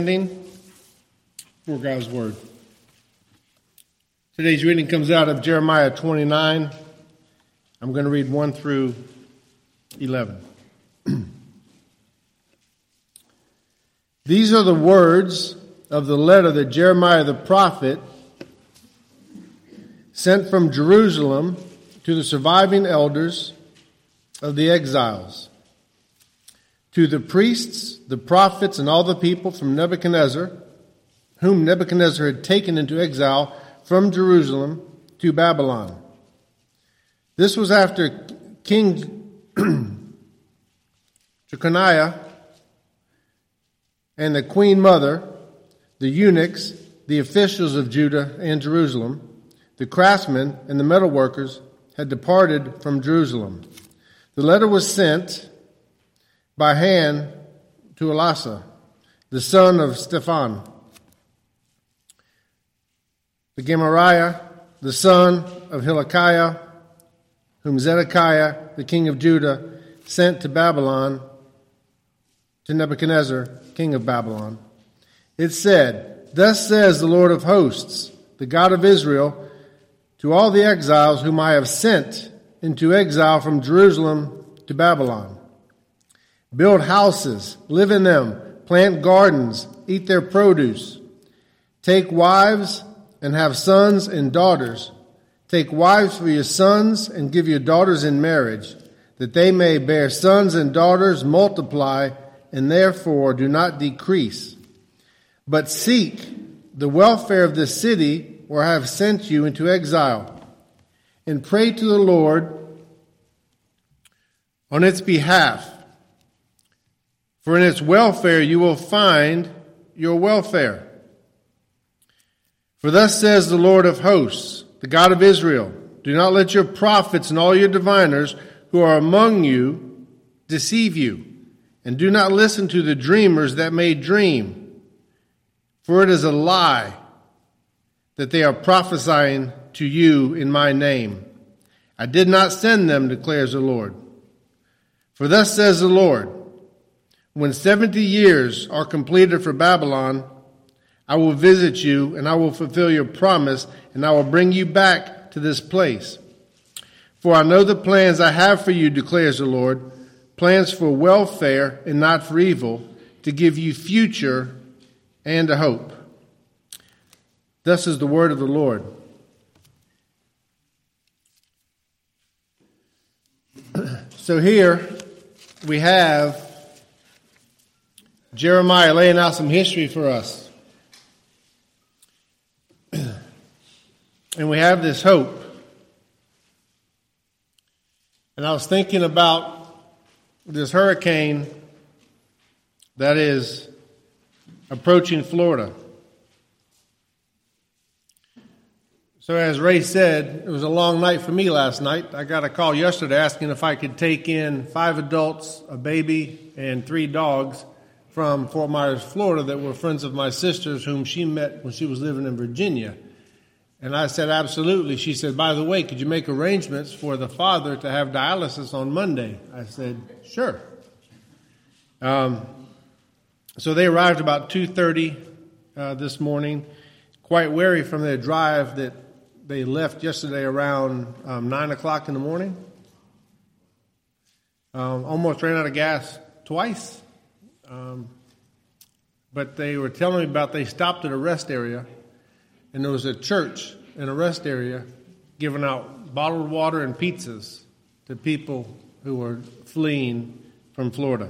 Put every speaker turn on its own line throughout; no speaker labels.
For God's Word. Today's reading comes out of Jeremiah 29. I'm going to read 1 through 11. These are the words of the letter that Jeremiah the prophet sent from Jerusalem to the surviving elders of the exiles, to the priests, the prophets, and all the people from Nebuchadnezzar, whom Nebuchadnezzar had taken into exile from Jerusalem to Babylon. This was after King Jeconiah and the queen mother, the eunuchs, the officials of Judah and Jerusalem, the craftsmen and the metalworkers had departed from Jerusalem. The letter was sent by hand to Elasah, the son of Shaphan, the Gemariah, the son of Hilkiah, whom Zedekiah, the king of Judah, sent to Babylon, to Nebuchadnezzar, king of Babylon. It said, "Thus says the Lord of hosts, the God of Israel, to all the exiles whom I have sent into exile from Jerusalem to Babylon. Build houses, live in them, plant gardens, eat their produce. Take wives and have sons and daughters. Take wives for your sons and give your daughters in marriage, that they may bear sons and daughters, multiply, and therefore do not decrease. But seek the welfare of this city where I have sent you into exile, and pray to the Lord on its behalf. For in its welfare you will find your welfare. For thus says the Lord of hosts, the God of Israel, do not let your prophets and all your diviners who are among you deceive you, and do not listen to the dreamers that may dream. For it is a lie that they are prophesying to you in my name. I did not send them, declares the Lord. For thus says the Lord, when 70 years are completed for Babylon, I will visit you, and I will fulfill your promise, and I will bring you back to this place. For I know the plans I have for you, declares the Lord, plans for welfare and not for evil, to give you future and a hope. Thus is the word of the Lord. So here we have Jeremiah laying out some history for us. And we have this hope. And I was thinking about this hurricane that is approaching Florida. So as Ray said, it was a long night for me last night. I got a call yesterday asking if I could take in 5 adults, a baby, and 3 dogs from Fort Myers, Florida, that were friends of my sister's whom she met when she was living in Virginia. And I said, absolutely. She said, by the way, could you make arrangements for the father to have dialysis on Monday? I said, sure. So they arrived about 2:30 this morning, quite weary from their drive that they left yesterday around 9 o'clock in the morning. Almost ran out of gas twice. But they were telling me about they stopped at a rest area, and there was a church in a rest area giving out bottled water and pizzas to people who were fleeing from Florida.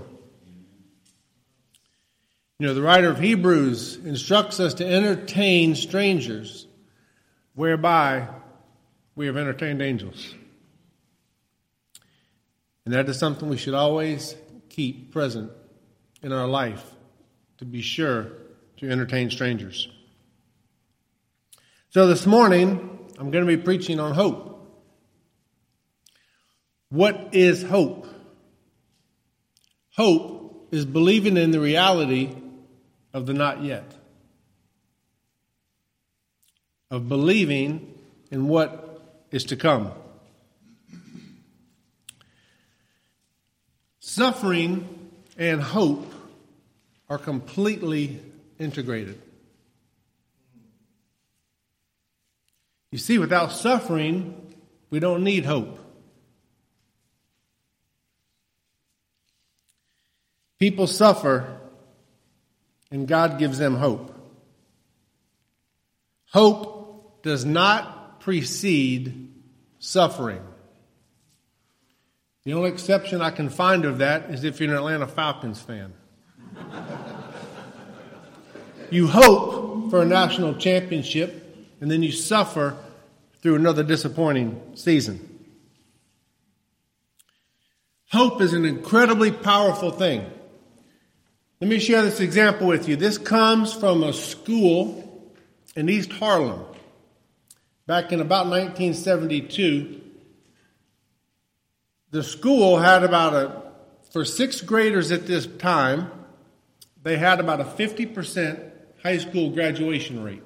You know, the writer of Hebrews instructs us to entertain strangers, whereby we have entertained angels. And that is something we should always keep present in our life, to be sure to entertain strangers. So this morning, I'm going to be preaching on hope. What is hope? Hope is believing in the reality of the not yet. Of believing in what is to come. Suffering and hope are completely integrated. You see, without suffering, we don't need hope. People suffer, and God gives them hope. Hope does not precede suffering. The only exception I can find of that is if you're an Atlanta Falcons fan. You hope for a national championship, and then you suffer through another disappointing season. Hope is an incredibly powerful thing. Let me share this example with you. This comes from a school in East Harlem. Back in about 1972, the school had for sixth graders at this time, they had about a 50% high school graduation rate.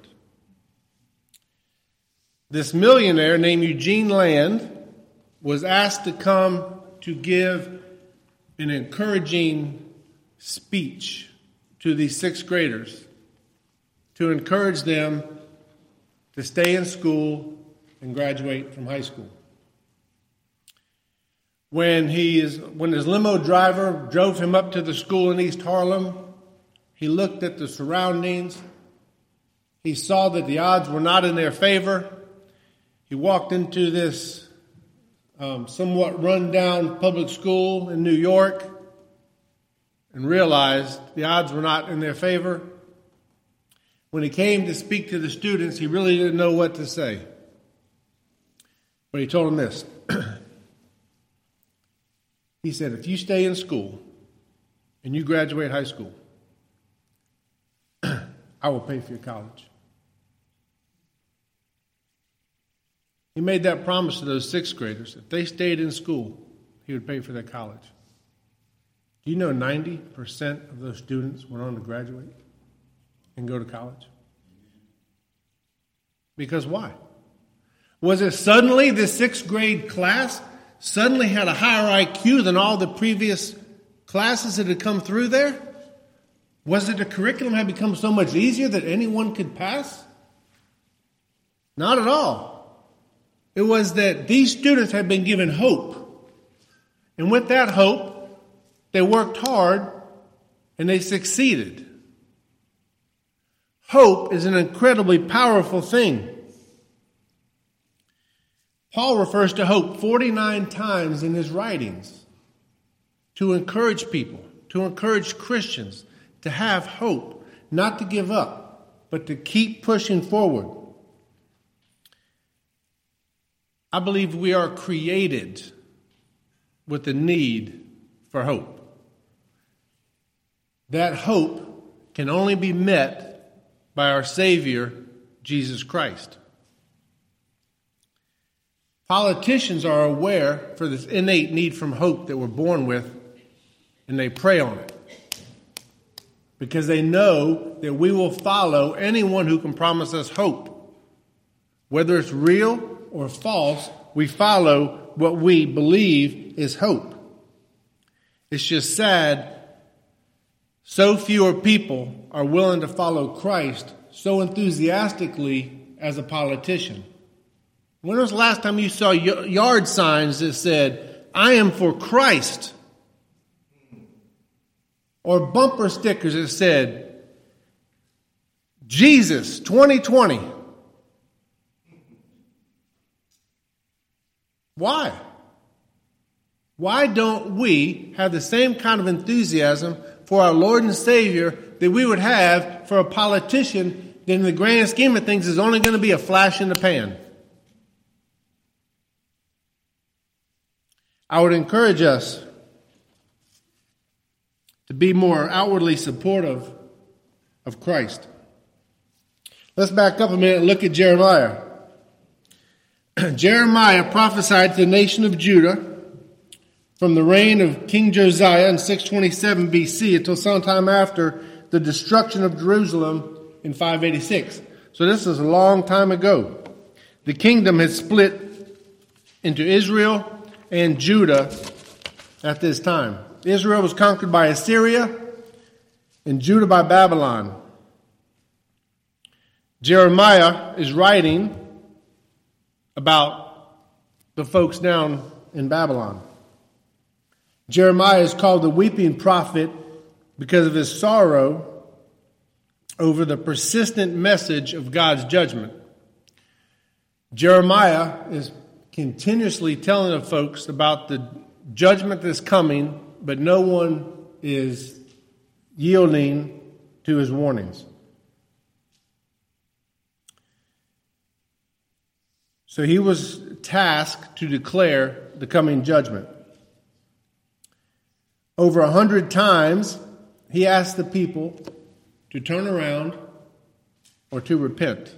This millionaire named Eugene Land was asked to come to give an encouraging speech to these sixth graders to encourage them to stay in school and graduate from high school. When his limo driver drove him up to the school in East Harlem, he looked at the surroundings. He saw that the odds were not in their favor. He walked into this somewhat run-down public school in New York and realized the odds were not in their favor. When he came to speak to the students, he really didn't know what to say. But he told them this. He said, if you stay in school and you graduate high school, I will pay for your college. He made that promise to those sixth graders. If they stayed in school, he would pay for their college. Do you know 90% of those students went on to graduate and go to college? Because why? Was it suddenly this sixth grade class suddenly had a higher IQ than all the previous classes that had come through there? Was it the curriculum had become so much easier that anyone could pass? Not at all. It was that these students had been given hope. And with that hope, they worked hard and they succeeded. Hope is an incredibly powerful thing. Paul refers to hope 49 times in his writings to encourage people, to encourage Christians to have hope, not to give up, but to keep pushing forward. I believe we are created with the need for hope. That hope can only be met by our Savior, Jesus Christ. Politicians are aware for this innate need from hope that we're born with, and they prey on it. Because they know that we will follow anyone who can promise us hope. Whether it's real or false, we follow what we believe is hope. It's just sad so fewer people are willing to follow Christ so enthusiastically as a politician. When was the last time you saw yard signs that said, I am for Christ? Or bumper stickers that said, Jesus 2020. Why? Why don't we have the same kind of enthusiasm for our Lord and Savior that we would have for a politician that in the grand scheme of things is only going to be a flash in the pan? I would encourage us to be more outwardly supportive of Christ. Let's back up a minute and look at Jeremiah. Jeremiah prophesied to the nation of Judah from the reign of King Josiah in 627 BC until sometime after the destruction of Jerusalem in 586. So this is a long time ago. The kingdom had split into Israel and Judah at this time. Israel was conquered by Assyria and Judah by Babylon. Jeremiah is writing about the folks down in Babylon. Jeremiah is called the weeping prophet because of his sorrow over the persistent message of God's judgment. Jeremiah is continuously telling the folks about the judgment that's coming, but no one is yielding to his warnings. So he was tasked to declare the coming judgment. Over 100 times, he asked the people to turn around or to repent.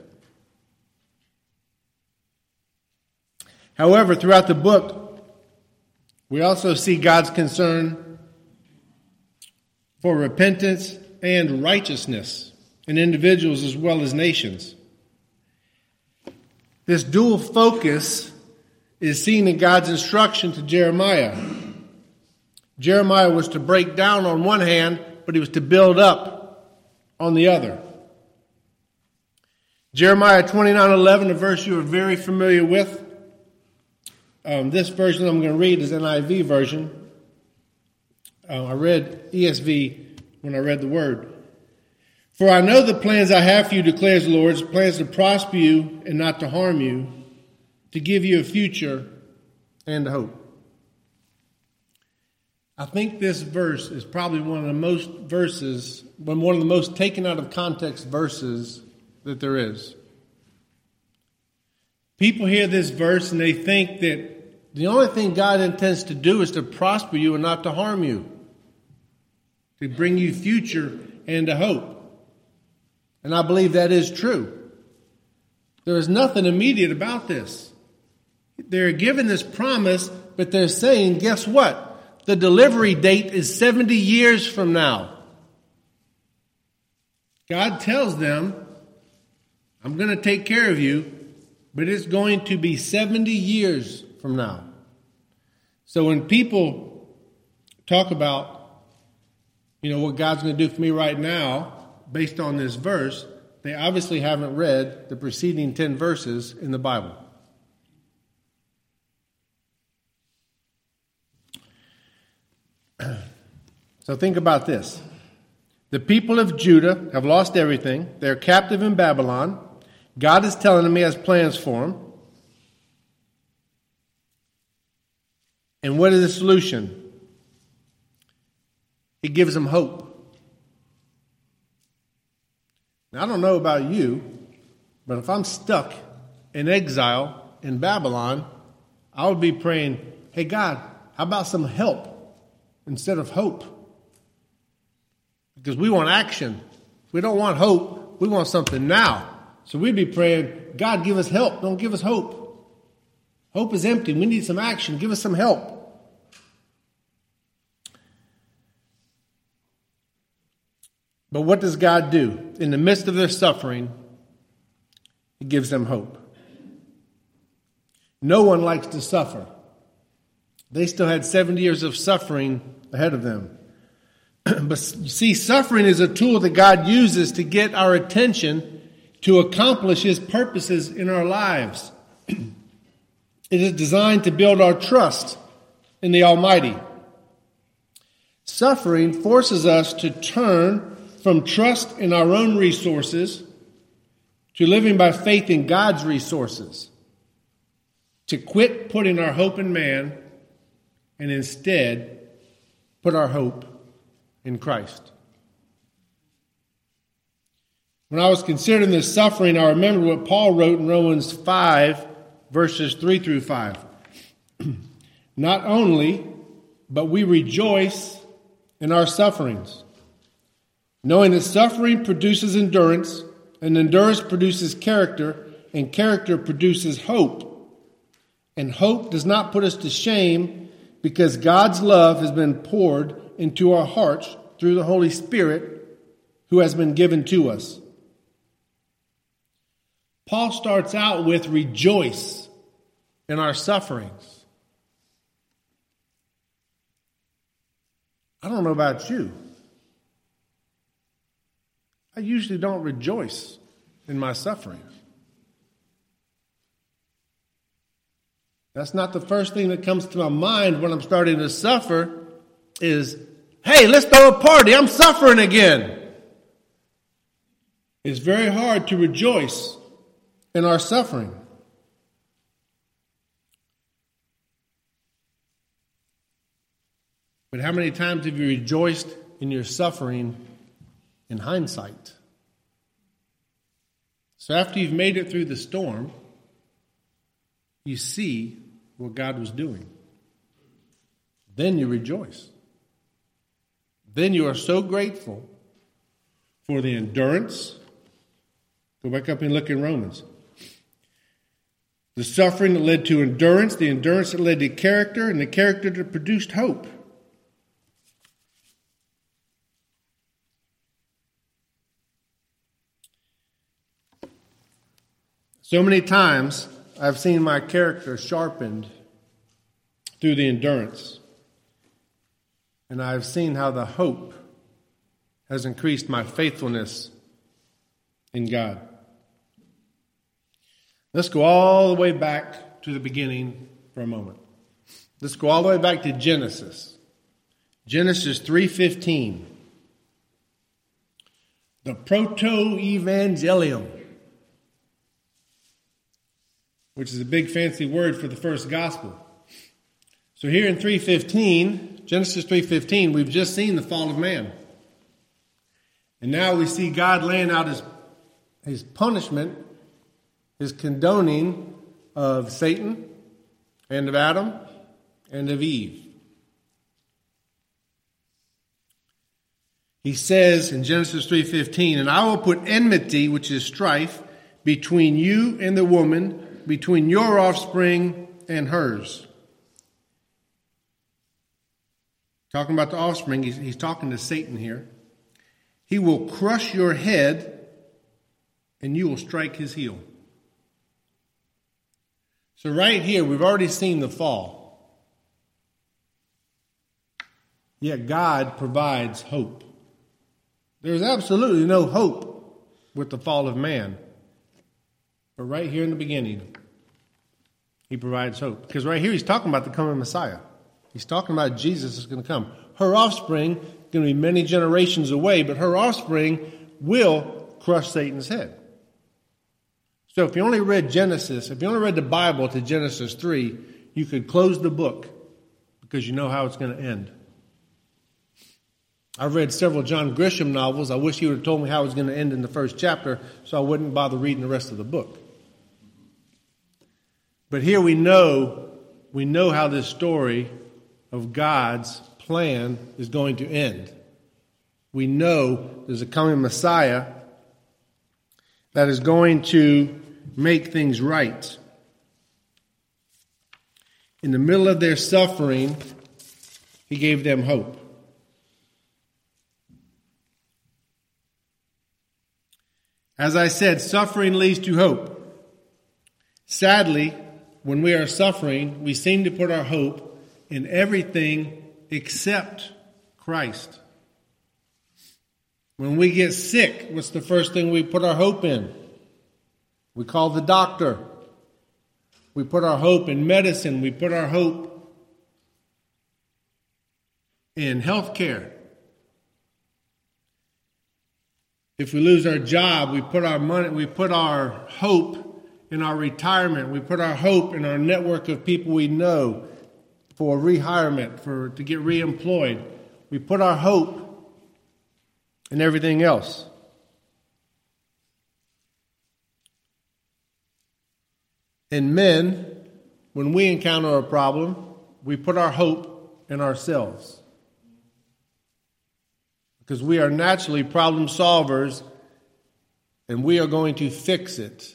However, throughout the book, we also see God's concern for repentance and righteousness in individuals as well as nations. This dual focus is seen in God's instruction to Jeremiah. Jeremiah was to break down on one hand, but he was to build up on the other. Jeremiah 29:11, a verse you are very familiar with. This version I'm going to read is NIV version. I read ESV when I read the word. For I know the plans I have for you, declares the Lord, plans to prosper you and not to harm you, to give you a future and a hope. I think this verse is probably one of the most taken out of context verses that there is. People hear this verse and they think that the only thing God intends to do is to prosper you and not to harm you, to bring you future and a hope. And I believe that is true. There is nothing immediate about this. They're given this promise, but they're saying, guess what? The delivery date is 70 years from now. God tells them, I'm going to take care of you, but it's going to be 70 years from now. So when people talk about, what God's going to do for me right now, based on this verse, they obviously haven't read the preceding 10 verses in the Bible. So think about this. The people of Judah have lost everything. They're captive in Babylon. God is telling them he has plans for them. And what is the solution? He gives them hope. Now, I don't know about you, but if I'm stuck in exile in Babylon, I would be praying, hey, God, how about some help instead of hope? Because we want action. We don't want hope. We want something now. So we'd be praying, God, give us help. Don't give us hope. Hope is empty. We need some action. Give us some help. But what does God do? In the midst of their suffering, he gives them hope. No one likes to suffer. They still had 70 years of suffering ahead of them. But you see, suffering is a tool that God uses to get our attention to accomplish his purposes in our lives. It is designed to build our trust in the Almighty. Suffering forces us to turn from trust in our own resources to living by faith in God's resources, to quit putting our hope in man and instead put our hope in Christ. When I was considering this suffering, I remember what Paul wrote in Romans 5, verses 3 through 5. Not only, but we rejoice in our sufferings, knowing that suffering produces endurance, and endurance produces character, and character produces hope. And hope does not put us to shame, because God's love has been poured into our hearts through the Holy Spirit who has been given to us. Paul starts out with rejoice in our sufferings. I don't know about you. I usually don't rejoice in my suffering. That's not the first thing that comes to my mind when I'm starting to suffer is, hey, let's throw a party. I'm suffering again. It's very hard to rejoice in our suffering. But how many times have you rejoiced in your suffering in hindsight? So after you've made it through the storm, you see what God was doing. Then you rejoice. Then you are so grateful for the endurance. Go back up and look in Romans. The suffering that led to endurance, the endurance that led to character, and the character that produced hope. So many times I've seen my character sharpened through the endurance. And I've seen how the hope has increased my faithfulness in God. Let's go all the way back to the beginning for a moment. Let's go all the way back to Genesis. Genesis 3:15. The proto-evangelium, which is a big fancy word for the first gospel. So here in 3:15, Genesis 3:15, we've just seen the fall of man. And now we see God laying out his punishment, his condoning of Satan and of Adam and of Eve. He says in Genesis 3:15, and I will put enmity, which is strife, between you and the woman, between your offspring and hers. Talking about the offspring, he's talking to Satan here. He will crush your head, and you will strike his heel. So right here, we've already seen the fall. Yet God provides hope. There's absolutely no hope with the fall of man. But right here in the beginning, he provides hope. Because right here he's talking about the coming Messiah. He's talking about Jesus is going to come. Her offspring is going to be many generations away, but her offspring will crush Satan's head. So if you only read Genesis, if you only read the Bible to Genesis 3, you could close the book because you know how it's going to end. I've read several John Grisham novels. I wish he would have told me how it was going to end in the first chapter so I wouldn't bother reading the rest of the book. But here we know how this story of God's plan is going to end. We know there's a coming Messiah that is going to make things right. In the middle of their suffering, he gave them hope. As I said, suffering leads to hope. Sadly, when we are suffering, we seem to put our hope in everything except Christ. When we get sick, what's the first thing we put our hope in? We call the doctor. We put our hope in medicine. We put our hope in health care. If we lose our job, we put our money, we put our hope in our retirement. We put our hope in our network of people we know for rehirement, to get reemployed. We put our hope in everything else. And men, when we encounter a problem, we put our hope in ourselves. Because we are naturally problem solvers, and we are going to fix it.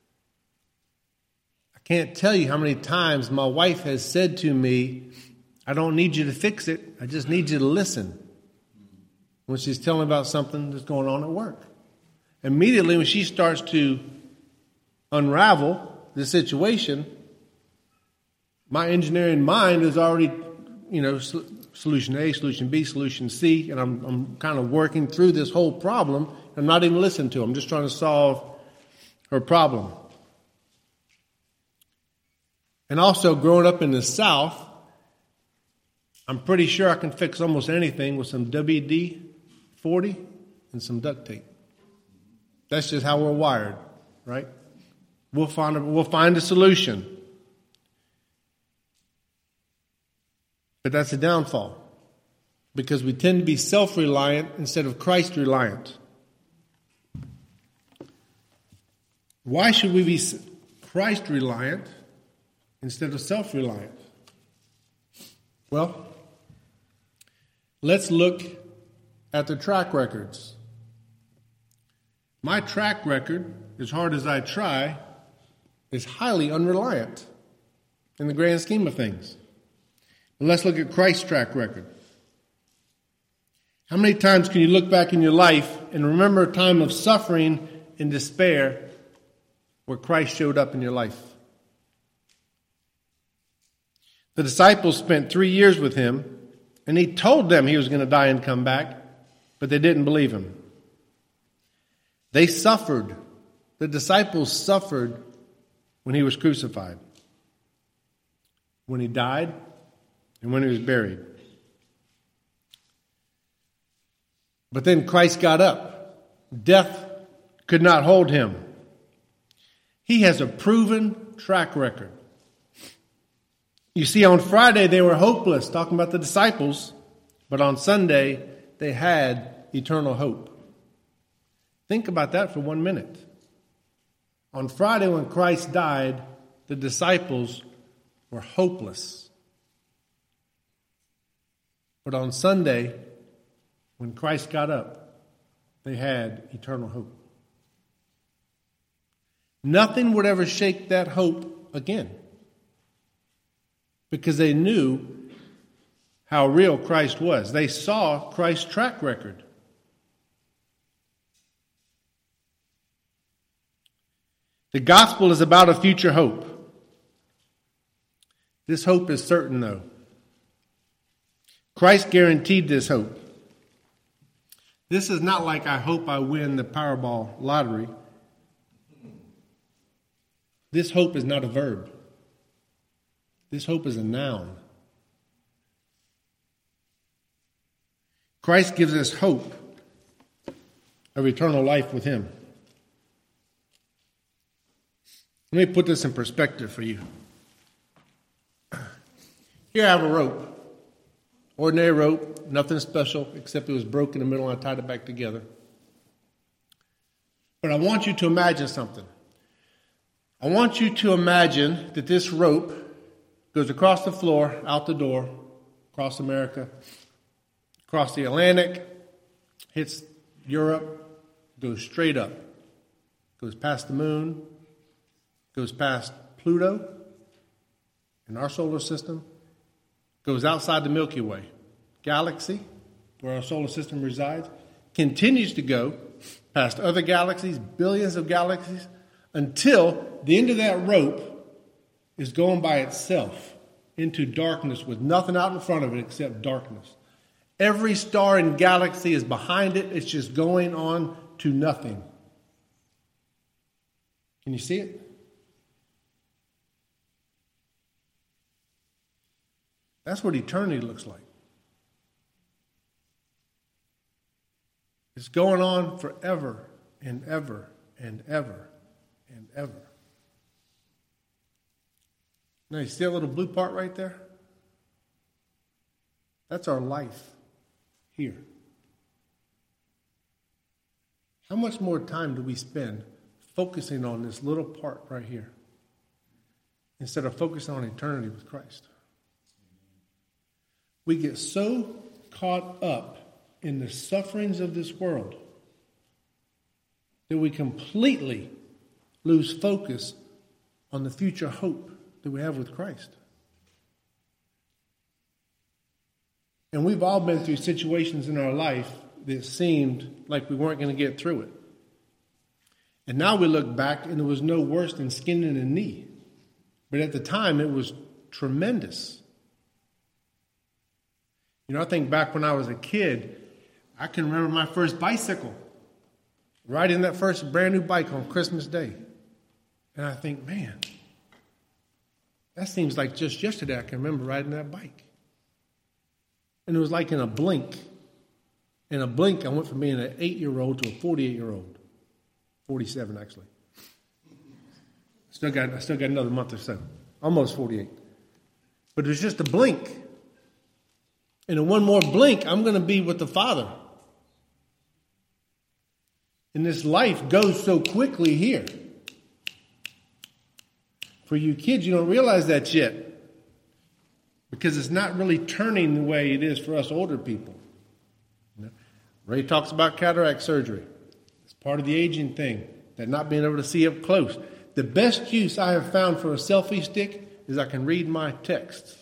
I can't tell you how many times my wife has said to me, I don't need you to fix it, I just need you to listen. When she's telling about something that's going on at work. Immediately when she starts to unravel the situation, my engineering mind is already, solution A, solution B, solution C, and I'm kind of working through this whole problem. I'm not even listening to them. I'm just trying to solve her problem. And also, growing up in the South, I'm pretty sure I can fix almost anything with some WD-40 and some duct tape. That's just how we're wired, right? We'll find a solution. But that's a downfall, because we tend to be self-reliant instead of Christ-reliant. Why should we be Christ-reliant instead of self-reliant? Well, let's look at the track records. My track record, as hard as I try, is highly unreliant in the grand scheme of things. But let's look at Christ's track record. How many times can you look back in your life and remember a time of suffering and despair where Christ showed up in your life? The disciples spent 3 years with him, and he told them he was going to die and come back, but they didn't believe him. They suffered. The disciples suffered when he was crucified, when he died, and when he was buried. But then Christ got up. Death could not hold him. He has a proven track record. You see, on Friday they were hopeless, talking about the disciples, but on Sunday they had eternal hope. Think about that for 1 minute. On Friday when Christ died, the disciples were hopeless. But on Sunday, when Christ got up, they had eternal hope. Nothing would ever shake that hope again, because they knew how real Christ was. They saw Christ's track record. The gospel is about a future hope. This hope is certain, though. Christ guaranteed this hope. This is not like I hope I win the Powerball lottery. This hope is not a verb. This hope is a noun. Christ gives us hope of eternal life with him. Let me put this in perspective for you. Here I have a rope. Ordinary rope, nothing special, except it was broken in the middle and I tied it back together. But I want you to imagine something. I want you to imagine that this rope goes across the floor, out the door, across America, across the Atlantic, hits Europe, goes straight up, goes past the moon, goes past Pluto in our solar system, goes outside the Milky Way galaxy, where our solar system resides, continues to go past other galaxies, billions of galaxies, until the end of that rope is going by itself into darkness with nothing out in front of it except darkness. Every star and galaxy is behind it. It's just going on to nothing. Can you see it? That's what eternity looks like. It's going on forever and ever and ever and ever. Now, you see that little blue part right there? That's our life here. How much more time do we spend focusing on this little part right here instead of focusing on eternity with Christ? We get so caught up in the sufferings of this world that we completely lose focus on the future hope that we have with Christ. And we've all been through situations in our life that seemed like we weren't going to get through it. And now we look back and it was no worse than skinning a knee. But at the time it was tremendous. You know, I think back when I was a kid, I can remember my first bicycle. Riding that first brand new bike on Christmas Day. And I think, man, that seems like just yesterday I can remember riding that bike. And it was like in a blink. In a blink, I went from being an 8-year-old to a 48-year-old. 47, actually. I still got another month or so. Almost 48. But it was just a blink. And in one more blink, I'm going to be with the Father. And this life goes so quickly here. For you kids, you don't realize that yet. Because it's not really turning the way it is for us older people. Ray talks about cataract surgery. It's part of the aging thing, that not being able to see up close. The best use I have found for a selfie stick is I can read my texts.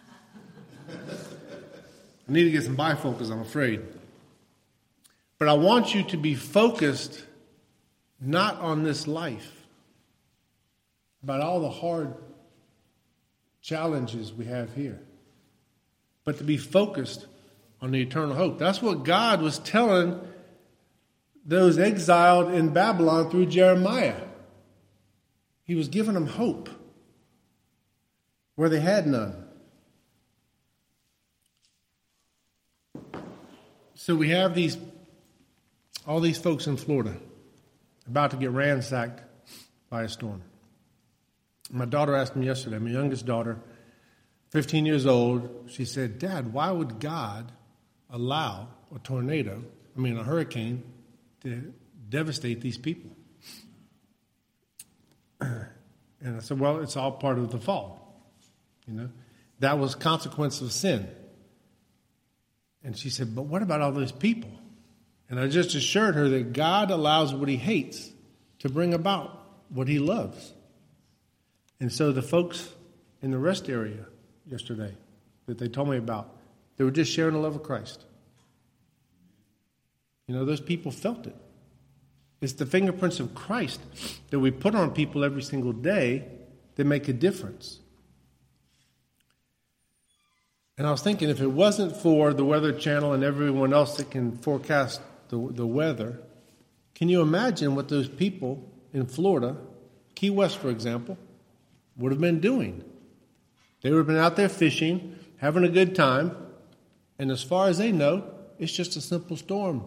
I need to get some bifocals, I'm afraid. But I want you to be focused not on this life, about all the hard challenges we have here, but to be focused on the eternal hope. That's what God was telling those exiled in Babylon through Jeremiah. He was giving them hope where they had none. So we have all these folks in Florida about to get ransacked by a storm. My daughter asked me yesterday, my youngest daughter, 15 years old, she said, Dad, why would God allow a hurricane to devastate these people? And I said, well, it's all part of the fall. That was consequence of sin. And she said, but what about all those people? And I just assured her that God allows what he hates to bring about what he loves. And so the folks in the rest area yesterday that they told me about, they were just sharing the love of Christ. Those people felt it. It's the fingerprints of Christ that we put on people every single day that make a difference. And I was thinking, if it wasn't for the Weather Channel and everyone else that can forecast the weather, can you imagine what those people in Florida, Key West, for example, would have been doing? They would have been out there fishing, having a good time, and as far as they know, it's just a simple storm.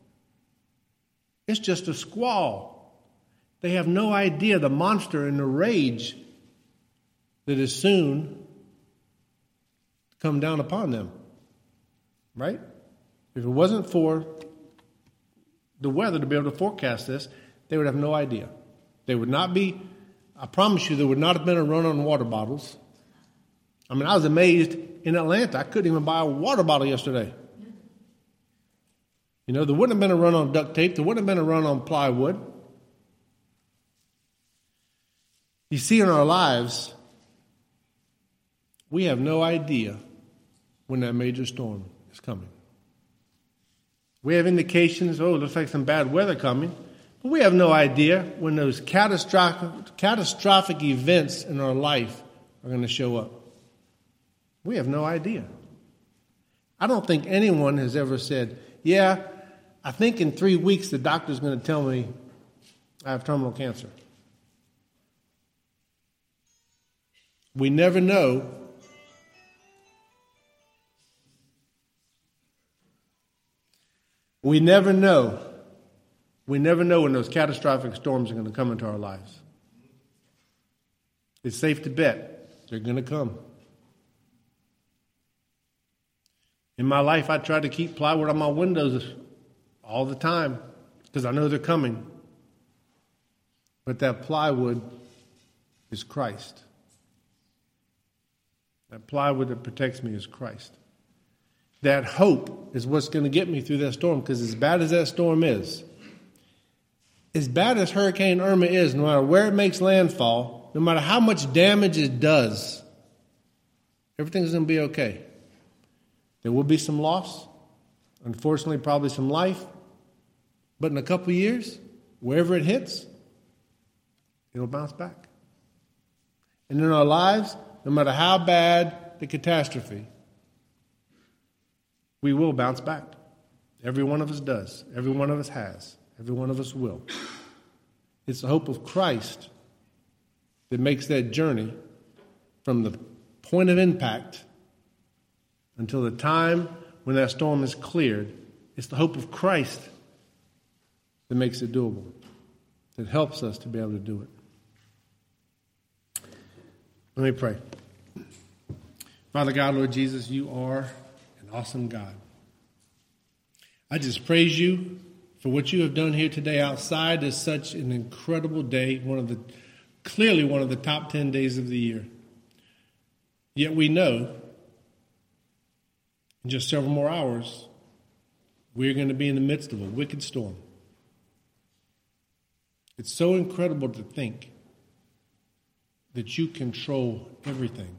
It's just a squall. They have no idea the monster and the rage that is soon to come down upon them. Right? If it wasn't for the weather to be able to forecast this, they would have no idea. They would not be, I promise you, there would not have been a run on water bottles. I was amazed in Atlanta. I couldn't even buy a water bottle yesterday. There wouldn't have been a run on duct tape. There wouldn't have been a run on plywood. You see, in our lives, we have no idea when that major storm is coming. We have indications, it looks like some bad weather coming. But we have no idea when those catastrophic events in our life are going to show up. We have no idea. I don't think anyone has ever said, yeah, I think in 3 weeks the doctor's going to tell me I have terminal cancer. We never know. We never know. We never know when those catastrophic storms are going to come into our lives. It's safe to bet they're going to come. In my life, I try to keep plywood on my windows all the time because I know they're coming. But that plywood is Christ. That plywood that protects me is Christ. That hope is what's going to get me through that storm, because as bad as that storm is, as bad as Hurricane Irma is, no matter where it makes landfall, no matter how much damage it does, everything's going to be okay. There will be some loss, unfortunately probably some life, but in a couple of years, wherever it hits, it'll bounce back. And in our lives, no matter how bad the catastrophe, we will bounce back. Every one of us does. Every one of us has. Every one of us will. It's the hope of Christ that makes that journey from the point of impact until the time when that storm is cleared. It's the hope of Christ that makes it doable, that helps us to be able to do it. Let me pray. Father God, Lord Jesus, you are an awesome God. I just praise you for what you have done here today. Outside is such an incredible day, clearly one of the top 10 days of the year. Yet we know in just several more hours, we're going to be in the midst of a wicked storm. It's so incredible to think that you control everything.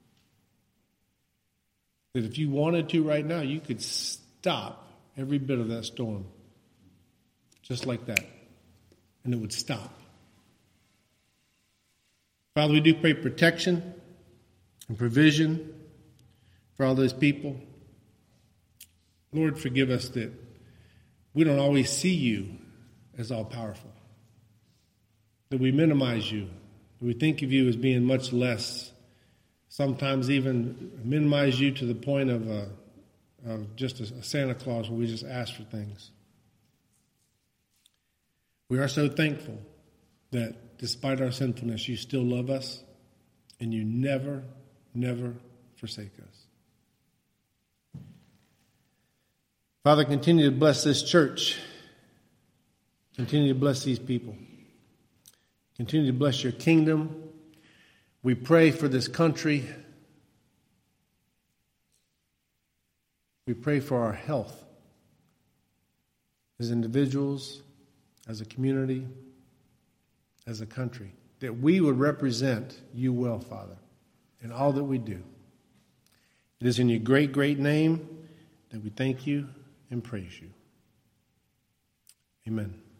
That if you wanted to right now, you could stop every bit of that storm. Just like that. And it would stop. Father, we do pray protection and provision for all those people. Lord, forgive us that we don't always see you as all-powerful. That we minimize you. That we think of you as being much less. Sometimes even minimize you to the point of just a Santa Claus where we just ask for things. We are so thankful that despite our sinfulness, you still love us and you never, never forsake us. Father, continue to bless this church. Continue to bless these people. Continue to bless your kingdom. We pray for this country. We pray for our health as individuals, as a community, as a country, that we would represent you well, Father, in all that we do. It is in your great, great name that we thank you and praise you. Amen.